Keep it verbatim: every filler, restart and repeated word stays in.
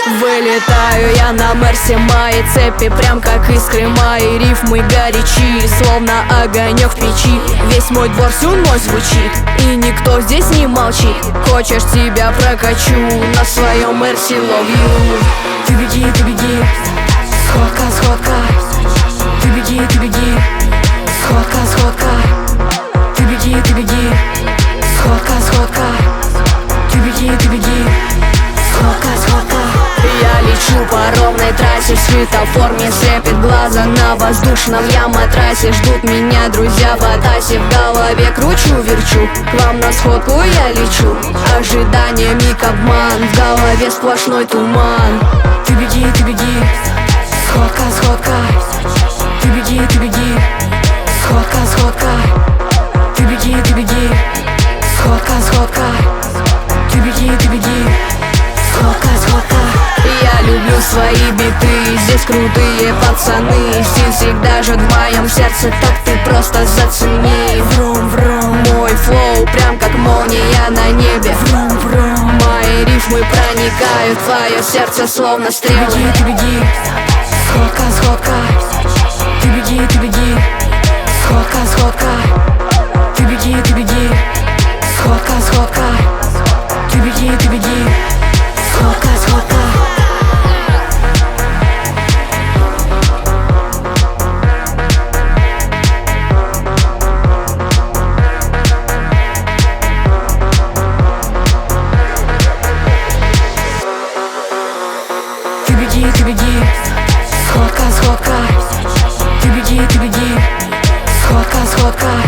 Вылетаю я на Мерсе, мои цепи прям как искры, мои рифмы горячи, словно огонек в печи. Весь мой двор всю ночь звучит, и никто здесь не молчит. Хочешь, тебя прокачу на своем Мерсе, love you. Ты беги, ты беги, сходка, сходка. Ты беги, ты беги, сходка, сходка. Ты беги, ты беги, сходка, сходка. Ты беги, ты беги, сходка, сходка. Я лечу по ровной трассе, светофор мне слепит глаза. На воздушном я матрасе, ждут меня друзья по трассе. В голове кручу-верчу, к вам на сходку я лечу. Ожидание, миг, обман, в голове сплошной туман. Ты беги, ты беги, сходка, сходка. Ты беги, ты беги, сходка, сходка. Ты беги, ты беги, сходка, сходка. Ты беги, ты беги, сходка, сходка. Я люблю свои биты, здесь крутые пацаны. Стиль всегда жжет в моем сердце, так ты просто зацени. Врум-врум, мой флоу прям как молния на небе. Врум-врум, мои рифмы проникают в твое сердце словно стрелы. Ты беги, ты беги, сходка, сходка. Ты беги, ты беги, сходка, сходка. Ты беги, ты беги, сходка, сходка. Ты беги, ты беги, сходка, сходка. Ты беги, ты беги, сходка, сходка. Ты беги, ты беги, сходка, сходка.